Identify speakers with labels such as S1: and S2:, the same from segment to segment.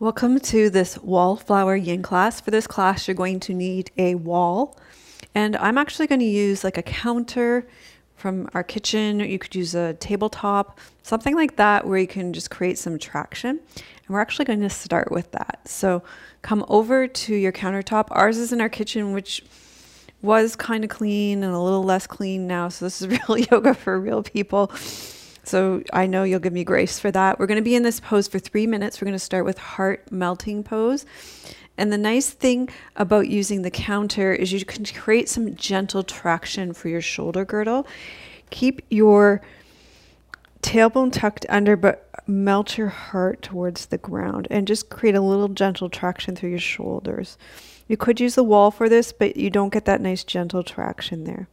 S1: Welcome to this wallflower yin class. For this class, you're going to need a wall. And I'm actually going to use like a counter from our kitchen. You could use a tabletop, something like that, where you can just create some traction. And we're actually going to start with that. So come over to your countertop. Ours is in our kitchen, which was kind of clean and a little less clean now. So this is real yoga for real people. So I know you'll give me grace for that. We're going to be in this pose for 3 minutes. We're going to start with heart melting pose. And the nice thing about using the counter is you can create some gentle traction for your shoulder girdle. Keep your tailbone tucked under, but melt your heart towards the ground and just create a little gentle traction through your shoulders. You could use the wall for this, but you don't get that nice gentle traction there.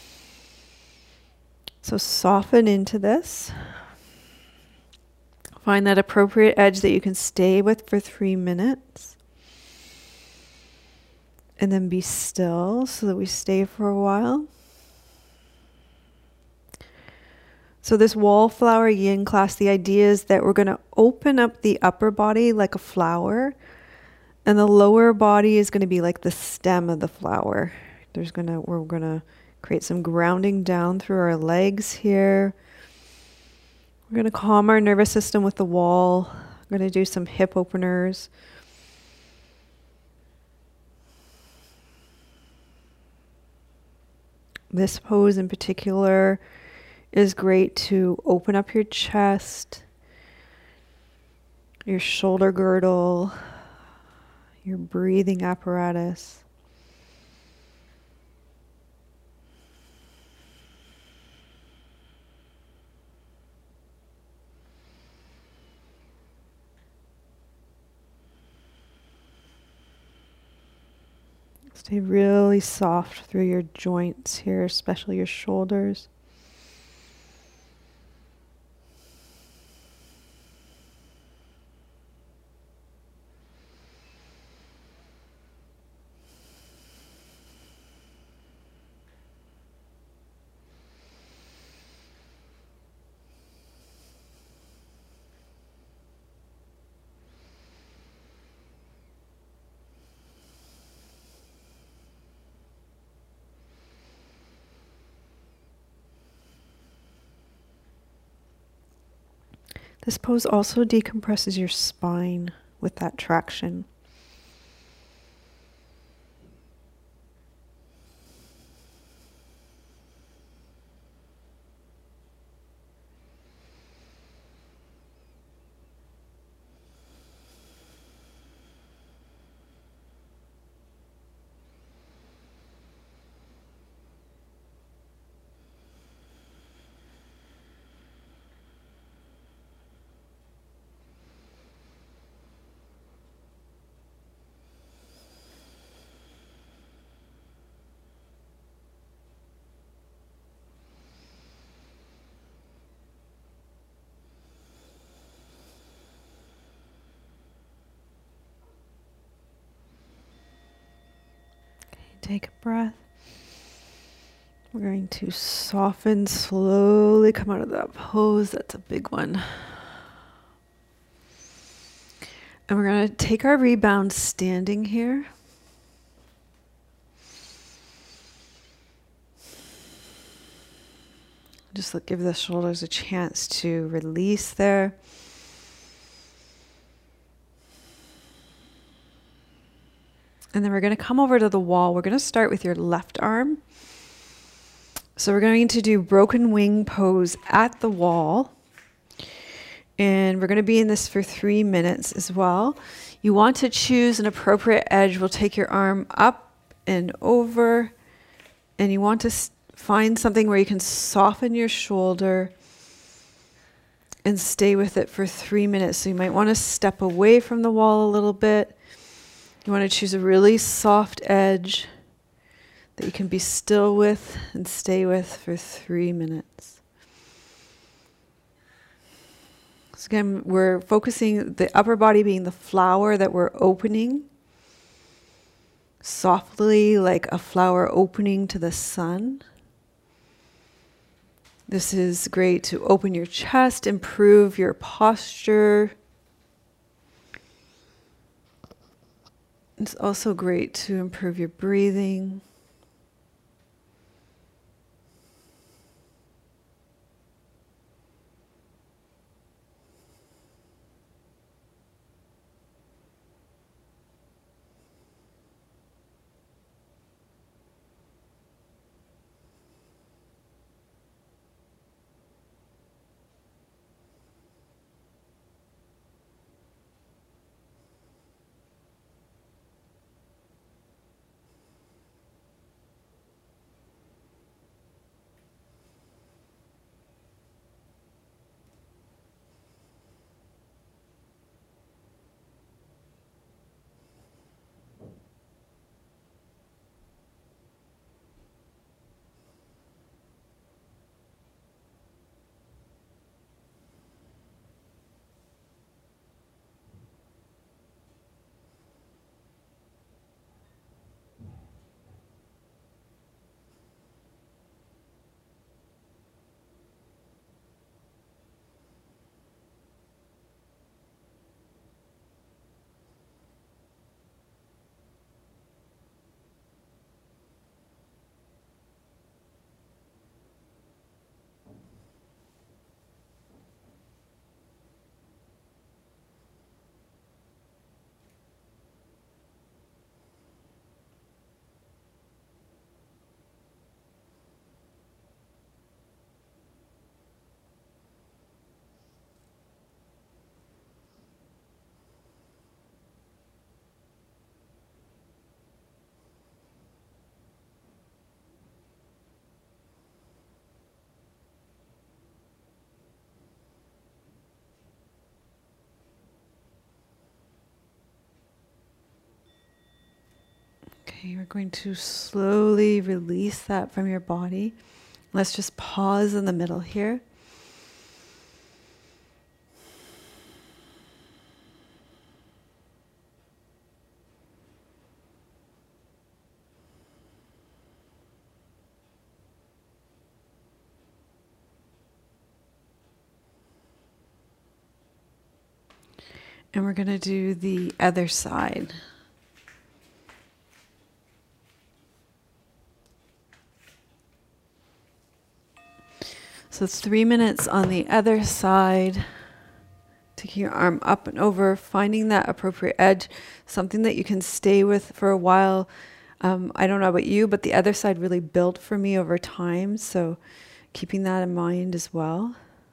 S1: So soften into this. Find that appropriate edge that you can stay with for 3 minutes. And then be still so that we stay for a while. So this wallflower yin class, the idea is that we're going to open up the upper body like a flower. And the lower body is going to be like the stem of the flower. We're going to create some grounding down through our legs here. We're going to calm our nervous system with the wall. We're going to do some hip openers. This pose in particular is great to open up your chest, your shoulder girdle, your breathing apparatus. Stay really soft through your joints here, especially your shoulders. This pose also decompresses your spine with that traction. Take a breath. We're going to soften, slowly come out of that pose. That's a big one. And we're going to take our rebound standing here. Just give the shoulders a chance to release there. And then we're going to come over to the wall. We're going to start with your left arm. So we're going to do broken wing pose at the wall. And we're going to be in this for 3 minutes as well. You want to choose an appropriate edge. We'll take your arm up and over. And you want to find something where you can soften your shoulder and stay with it for 3 minutes. So you might want to step away from the wall a little bit. You want to choose a really soft edge that you can be still with and stay with for 3 minutes. So again, we're focusing the upper body being the flower that we're opening softly, like a flower opening to the sun. This is great to open your chest, improve your posture. It's also great to improve your breathing. Okay, we're going to slowly release that from your body. Let's just pause in the middle here. And we're going to do the other side. So it's 3 minutes on the other side. Taking your arm up and over, finding that appropriate edge, something that you can stay with for a while. I don't know about you, but the other side really built for me over time. So keeping that in mind as well.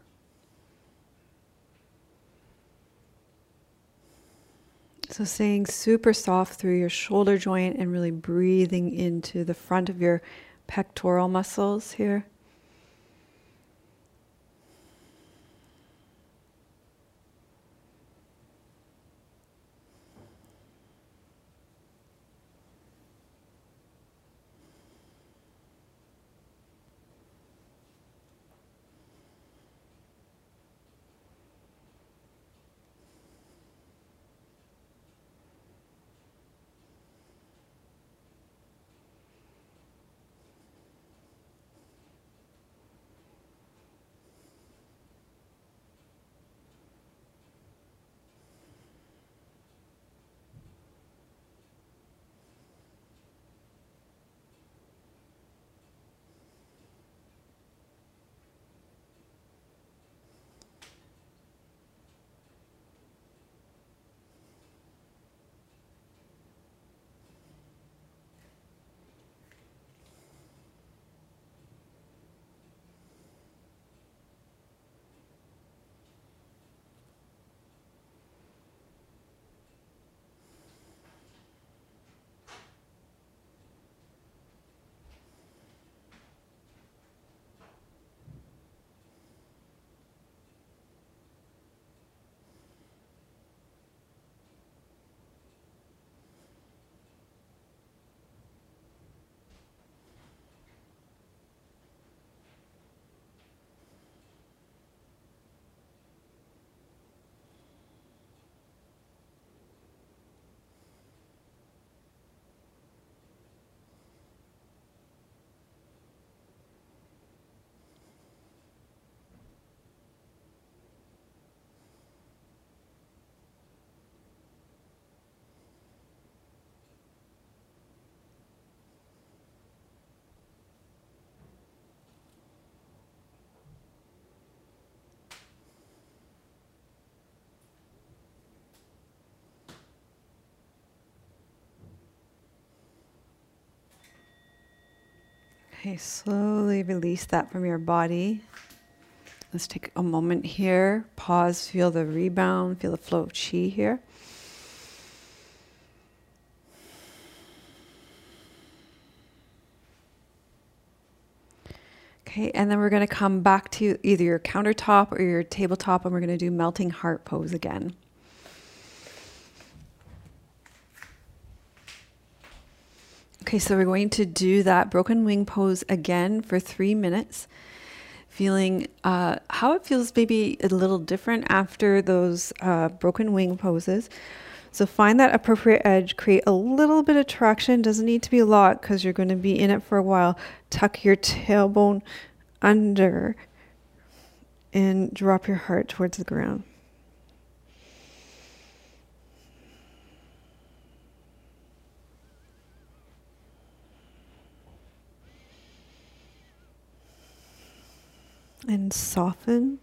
S1: So staying super soft through your shoulder joint and really breathing into the front of your pectoral muscles here. Okay, slowly release that from your body. Let's take a moment here. Pause, feel the rebound, feel the flow of chi here. Okay, and then we're going to come back to either your countertop or your tabletop, and we're going to do melting heart pose again. Okay, so we're going to do that broken wing pose again for 3 minutes. Feeling how it feels maybe a little different after those broken wing poses. So find that appropriate edge, create a little bit of traction, doesn't need to be a lot because you're going to be in it for a while. Tuck your tailbone under and drop your heart towards the ground. And soften.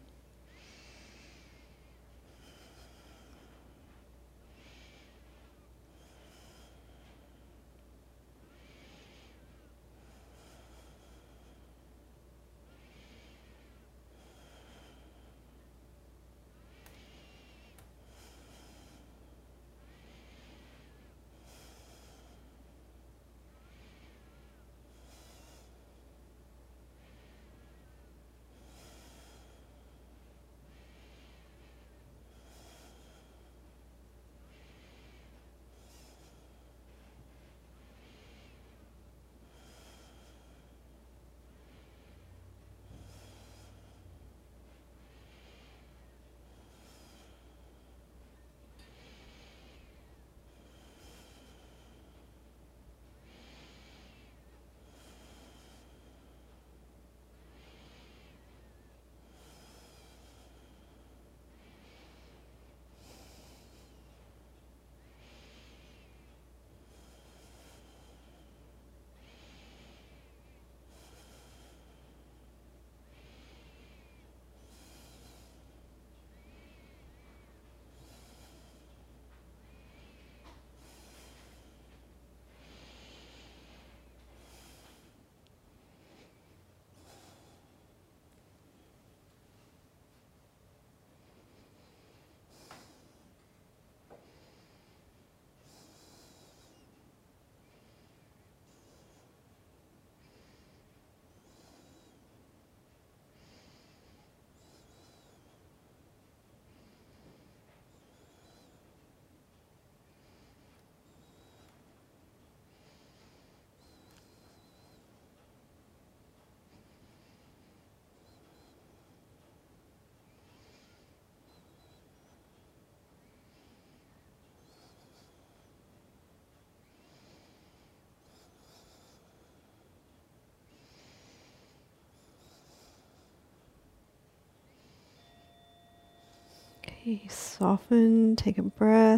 S1: Okay, soften, take a breath.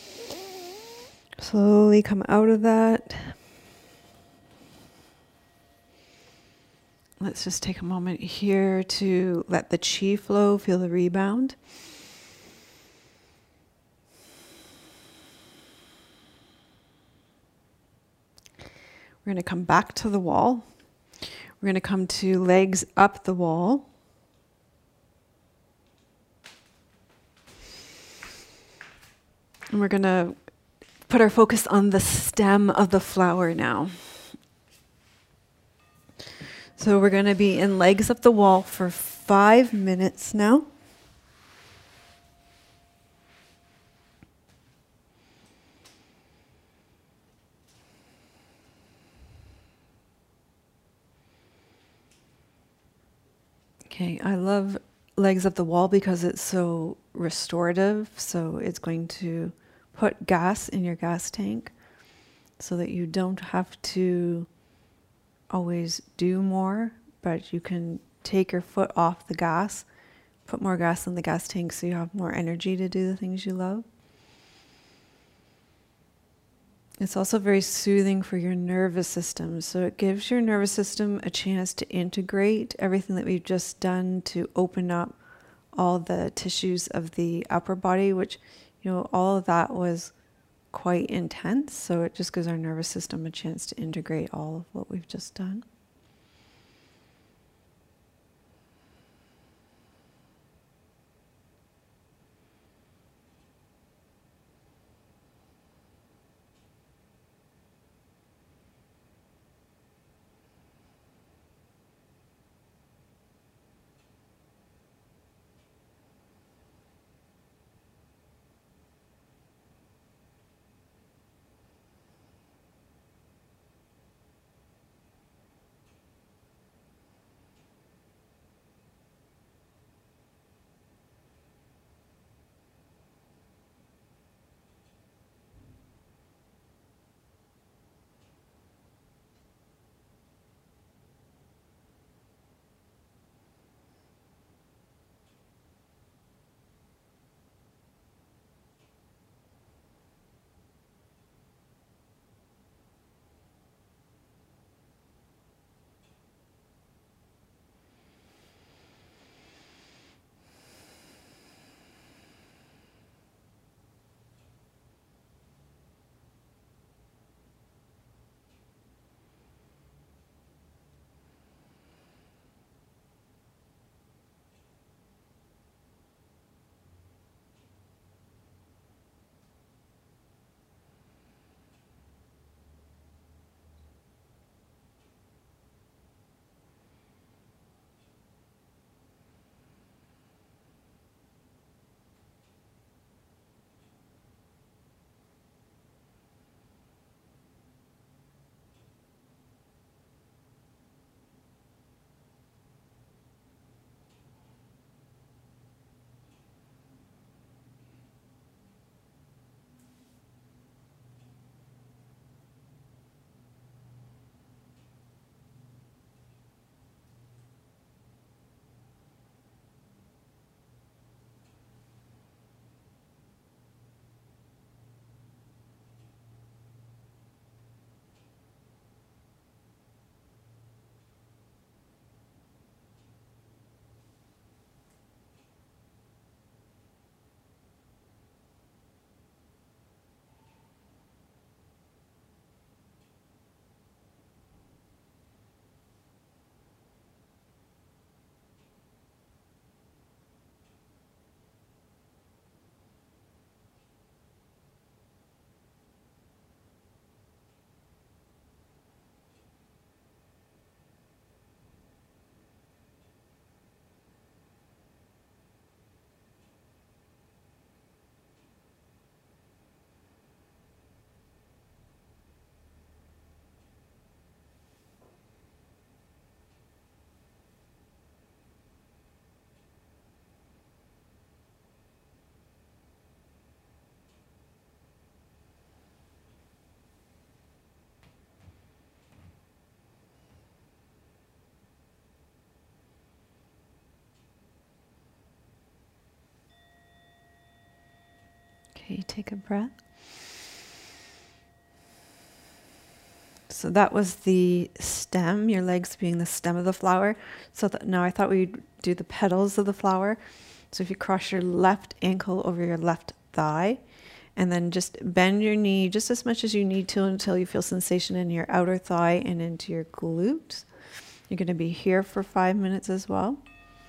S1: Slowly come out of that. Let's just take a moment here to let the chi flow, feel the rebound. We're going to come back to the wall. We're going to come to legs up the wall. And we're going to put our focus on the stem of the flower now. So we're going to be in legs up the wall for 5 minutes now. Okay, I love legs up the wall because it's so restorative. So it's going to put gas in your gas tank so that you don't have to always do more, but you can take your foot off the gas, put more gas in the gas tank so you have more energy to do the things you love. It's also very soothing for your nervous system. So it gives your nervous system a chance to integrate everything that we've just done to open up all the tissues of the upper body, which, you know, all of that was quite intense. So it just gives our nervous system a chance to integrate all of what we've just done. Okay, take a breath. So that was the stem, your legs being the stem of the flower. So that now I thought we'd do the petals of the flower. So if you cross your left ankle over your left thigh, and then just bend your knee just as much as you need to until you feel sensation in your outer thigh and into your glutes. You're going to be here for 5 minutes as well.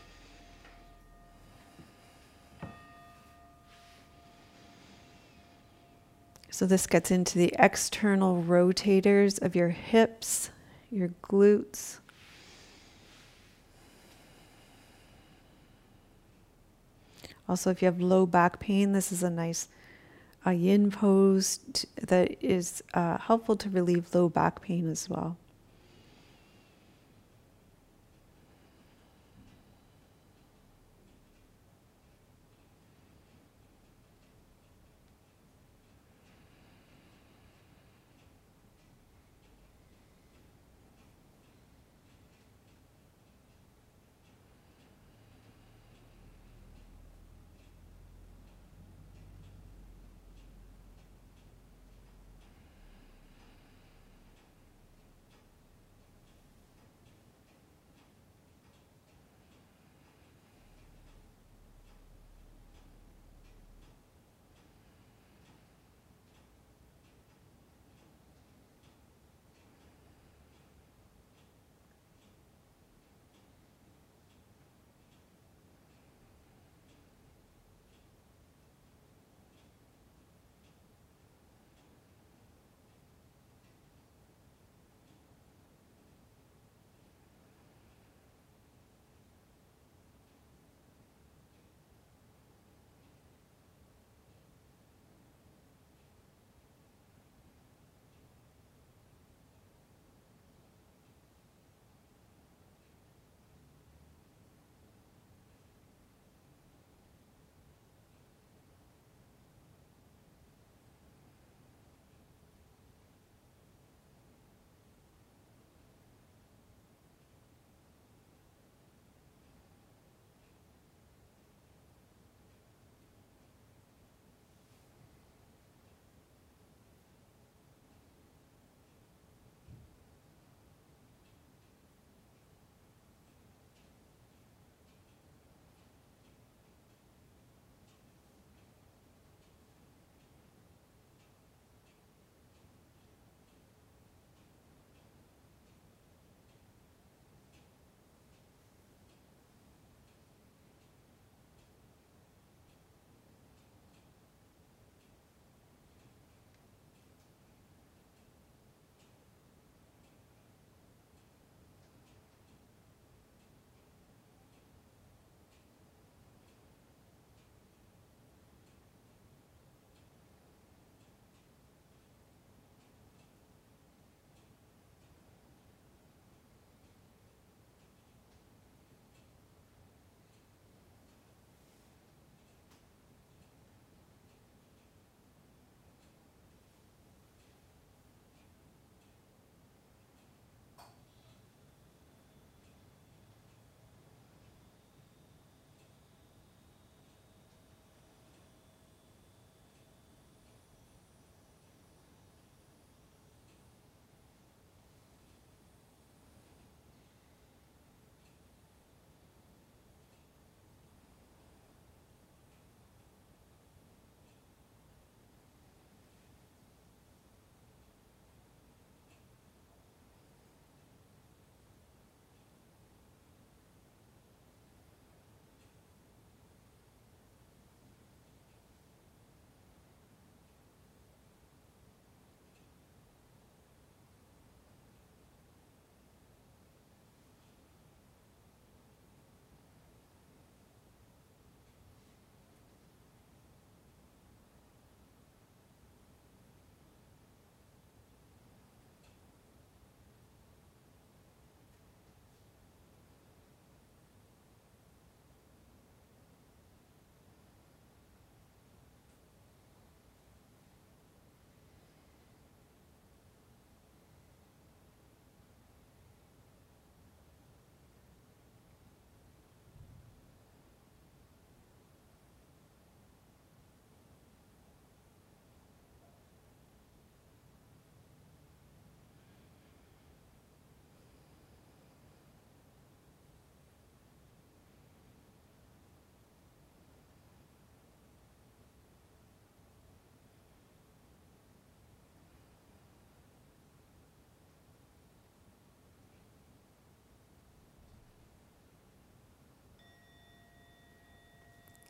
S1: So this gets into the external rotators of your hips, your glutes. Also, if you have low back pain, this is a nice yin pose that is helpful to relieve low back pain as well.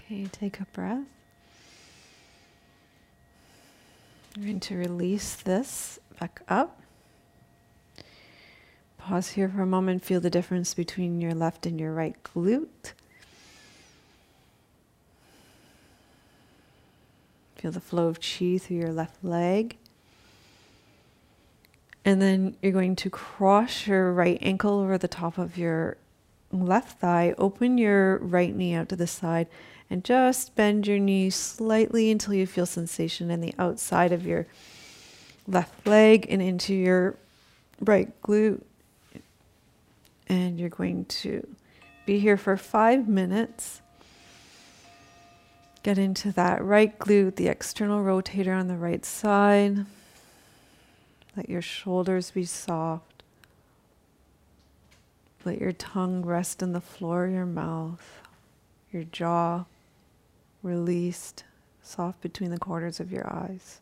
S1: Okay, take a breath. I'm going to release this back up. Pause here for a moment. Feel the difference between your left and your right glute. Feel the flow of chi through your left leg. And then you're going to cross your right ankle over the top of your left thigh. Open your right knee out to the side and just bend your knee slightly until you feel sensation in the outside of your left leg and into your right glute. And you're going to be here for 5 minutes. Get into that right glute, the external rotator on the right side. Let your shoulders be soft. Let your tongue rest on the floor of your mouth. Your jaw released, soft between the corners of your eyes.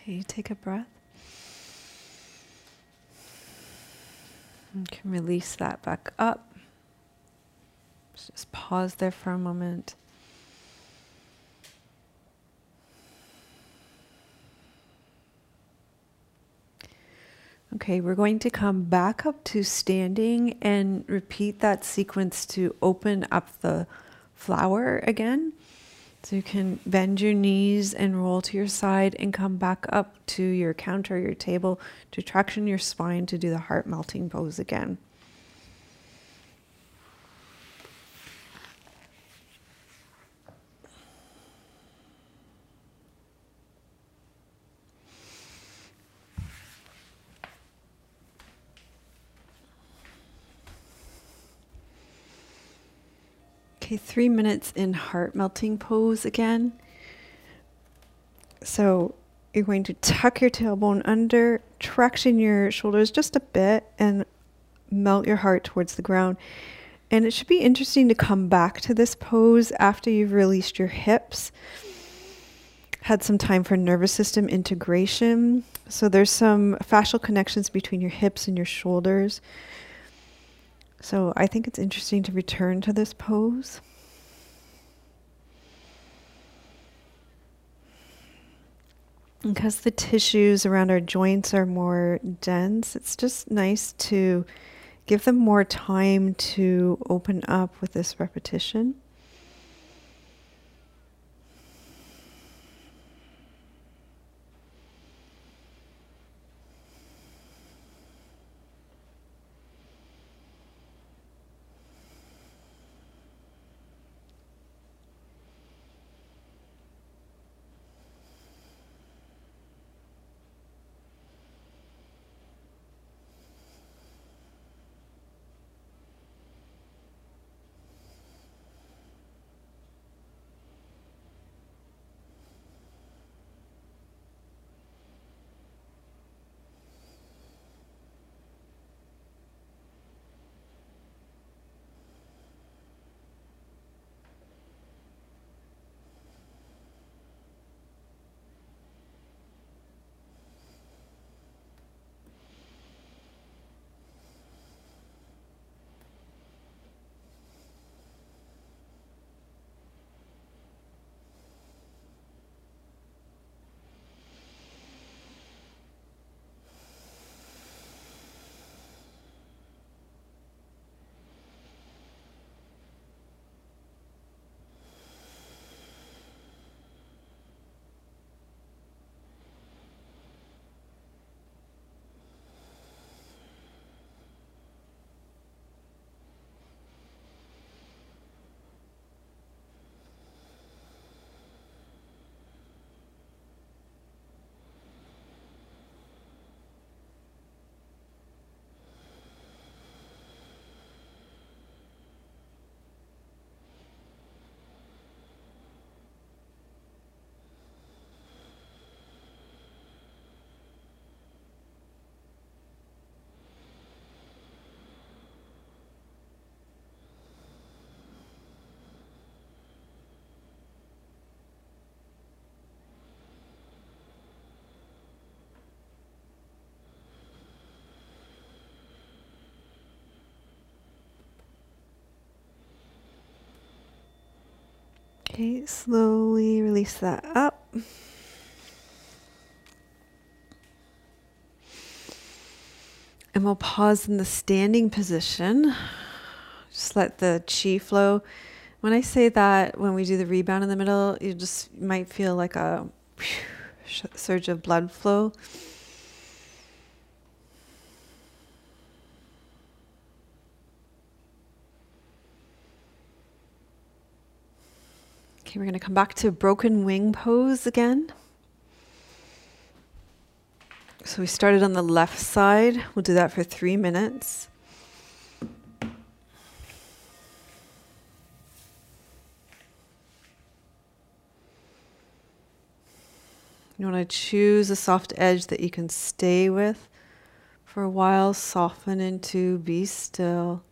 S1: Okay, take a breath. You can release that back up. Just pause there for a moment. Okay, we're going to come back up to standing and repeat that sequence to open up the flower again. So you can bend your knees and roll to your side and come back up to your counter, your table, to traction your spine to do the heart melting pose again. Okay, 3 minutes in heart melting pose again. So you're going to tuck your tailbone under, traction your shoulders just a bit, and melt your heart towards the ground. And it should be interesting to come back to this pose after you've released your hips, had some time for nervous system integration. So there's some fascial connections between your hips and your shoulders. So I think it's interesting to return to this pose. Because the tissues around our joints are more dense, it's just nice to give them more time to open up with this repetition. Okay, slowly release that up. And we'll pause in the standing position. Just let the chi flow. When I say that, when we do the rebound in the middle, you just might feel like a surge of blood flow. Okay, we're going to come back to broken wing pose again. So we started on the left side. We'll do that for 3 minutes. You want to choose a soft edge that you can stay with for a while. Soften into, be still.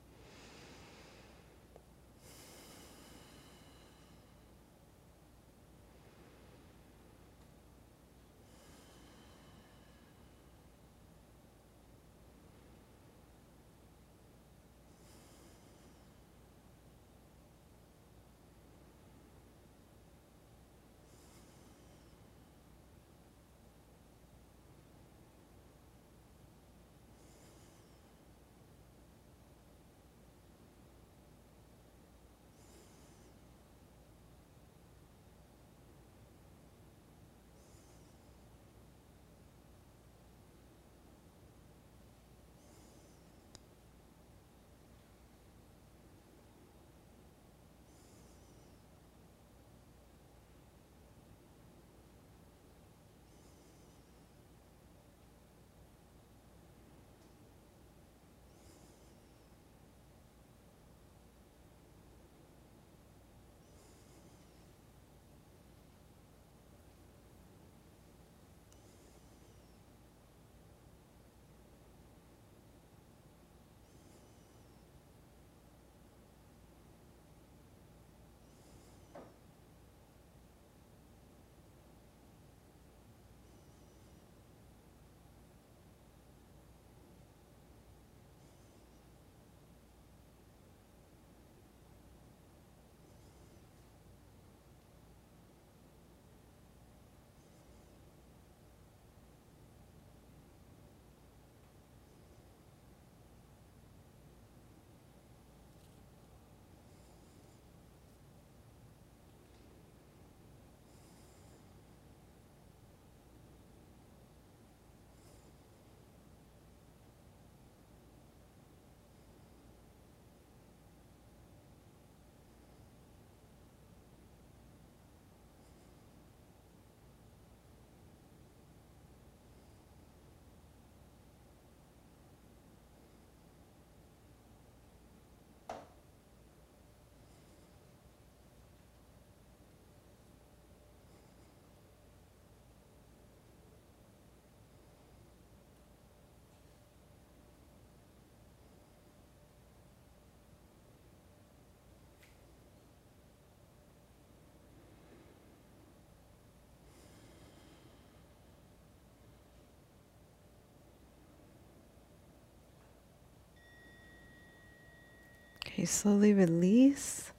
S1: Okay, slowly release.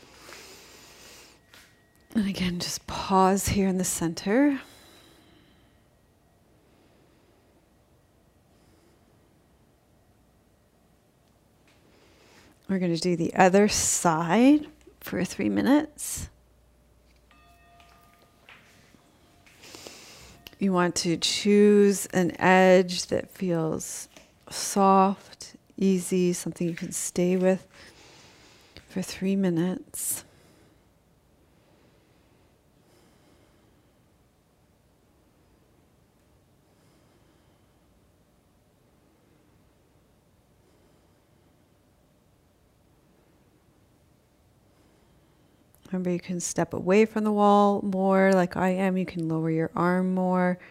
S1: And again, just pause here in the center. We're going to do the other side for 3 minutes. You want to choose an edge that feels soft, easy, something you can stay with for 3 minutes. Remember, you can step away from the wall more, like I am. You can lower your arm more.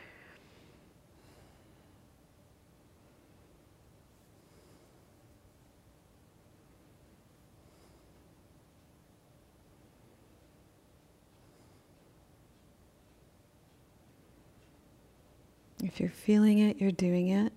S1: If you're feeling it, you're doing it.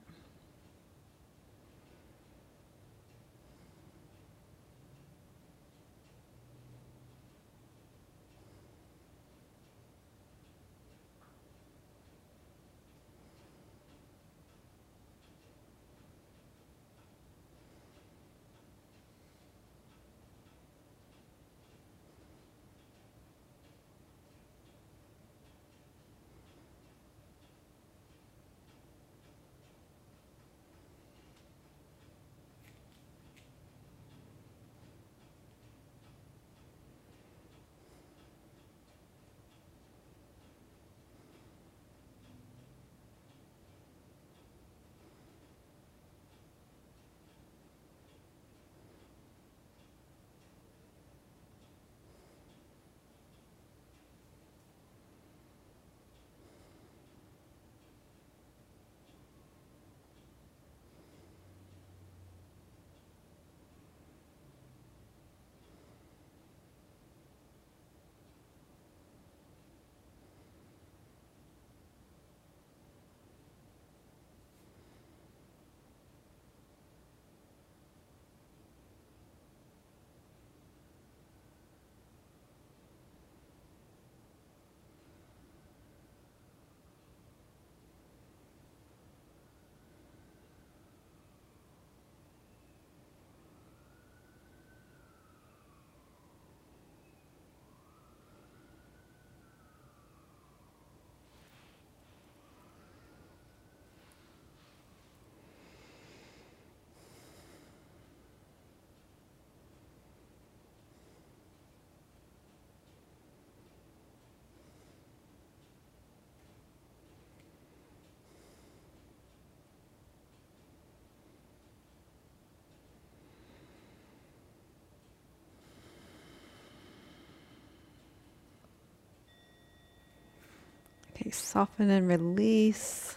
S1: Okay, soften and release.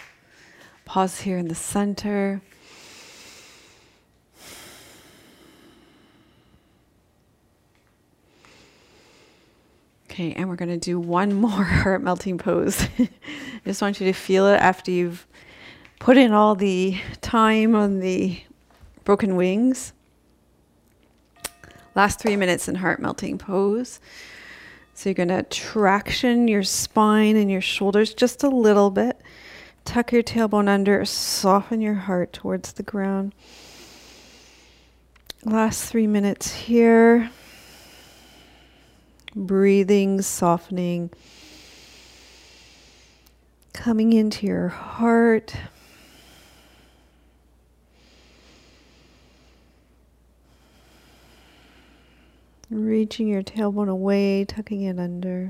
S1: Pause here in the center. Okay, and we're going to do one more heart melting pose. I just want you to feel it after you've put in all the time on the broken wings. Last 3 minutes in heart melting pose. So you're going to traction your spine and your shoulders just a little bit. Tuck your tailbone under, soften your heart towards the ground. Last 3 minutes here. Breathing, softening, coming into your heart. Reaching your tailbone away, tucking it under.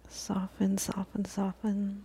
S1: Soften, soften, soften.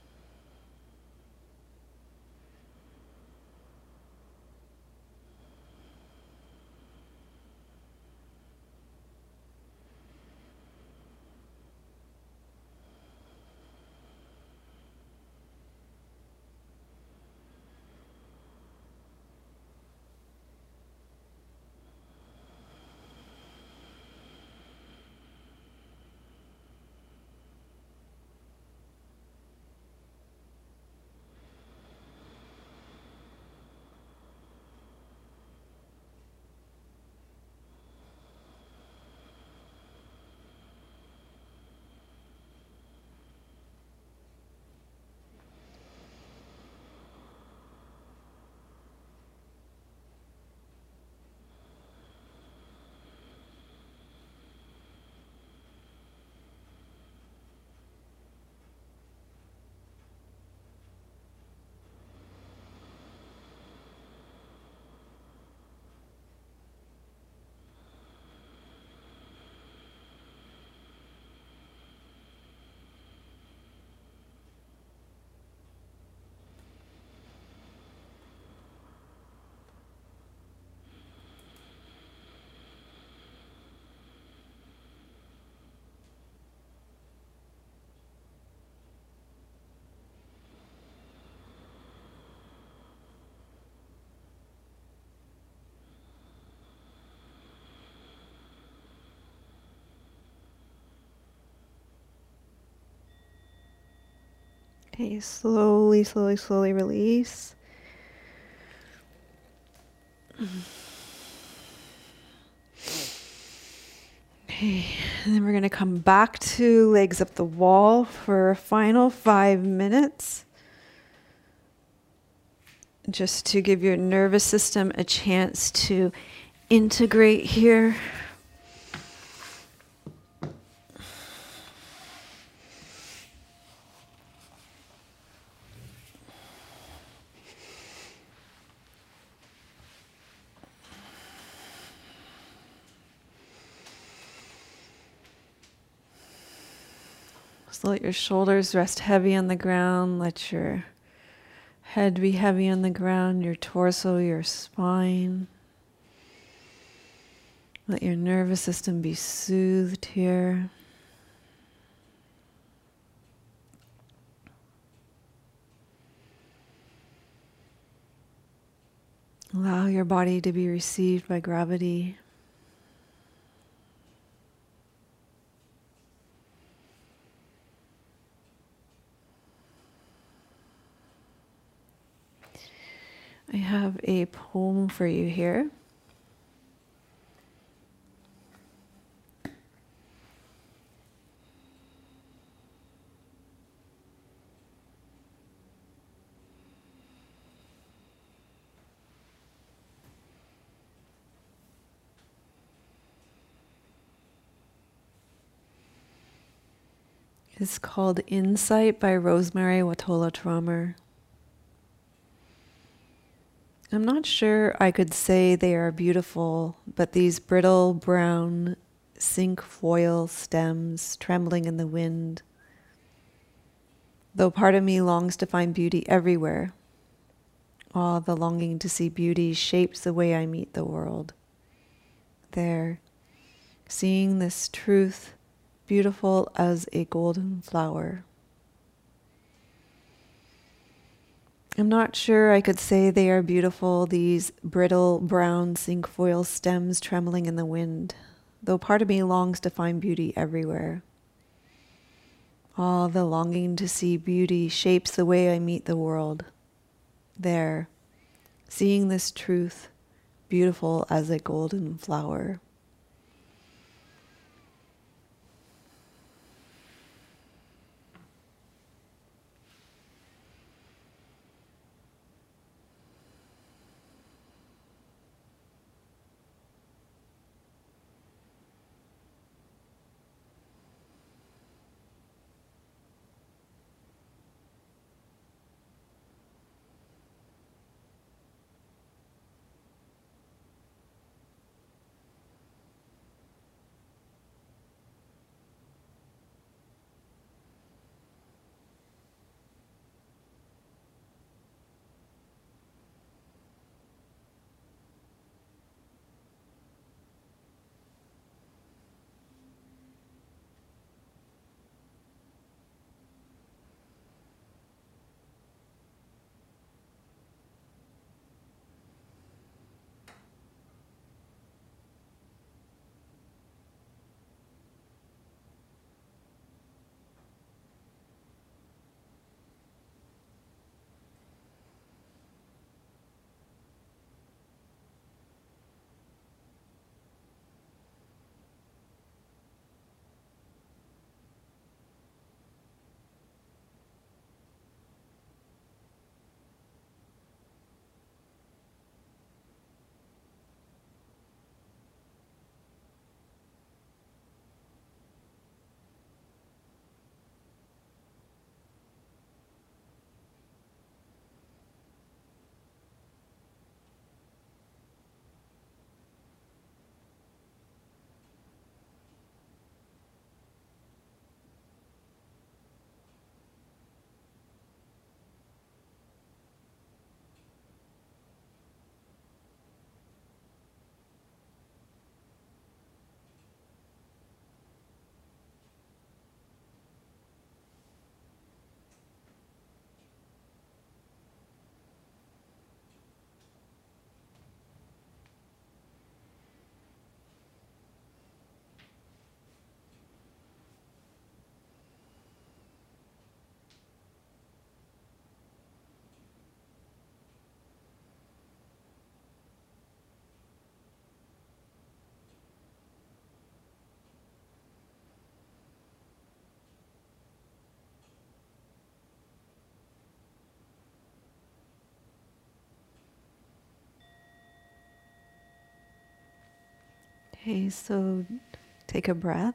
S1: Okay, slowly, slowly, slowly release. Okay, and then we're going to come back to legs up the wall for a final 5 minutes. Just to give your nervous system a chance to integrate here. Just let your shoulders rest heavy on the ground. Let your head be heavy on the ground, your torso, your spine. Let your nervous system be soothed here. Allow your body to be received by gravity. I have a poem for you here. It's called Insight by Rosemary Watola Trommer. I'm not sure I could say they are beautiful, but these brittle brown cinquefoil stems trembling in the wind. Though part of me longs to find beauty everywhere, the longing to see beauty shapes the way I meet the world. There, seeing this truth, beautiful as a golden flower. I'm not sure I could say they are beautiful, these brittle brown cinquefoil stems trembling in the wind, though part of me longs to find beauty everywhere. The longing to see beauty shapes the way I meet the world. There, seeing this truth, beautiful as a golden flower. Okay, so take a breath.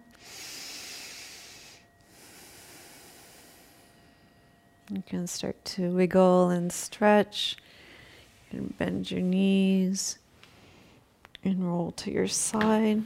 S1: You can start to wiggle and stretch. You can bend your knees and roll to your side.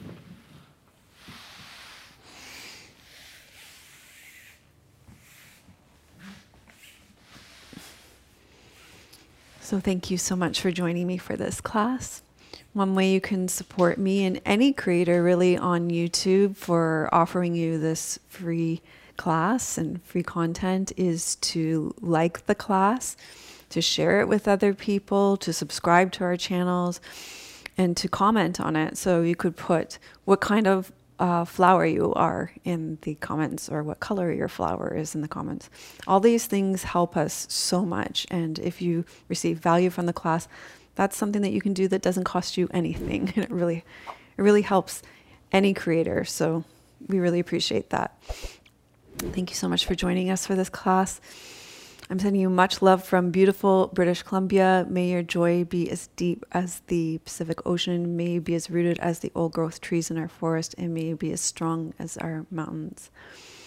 S1: So thank you so much for joining me for this class. One way you can support me and any creator really on YouTube for offering you this free class and free content is to like the class, to share it with other people, to subscribe to our channels, and to comment on it. So you could put what kind of flower you are in the comments, or what color your flower is in the comments. All these things help us so much. And if you receive value from the class, that's something that you can do that doesn't cost you anything. And it really helps any creator. So we really appreciate that. Thank you so much for joining us for this class. I'm sending you much love from beautiful British Columbia. May your joy be as deep as the Pacific Ocean. May you be as rooted as the old growth trees in our forest, and may you be as strong as our mountains.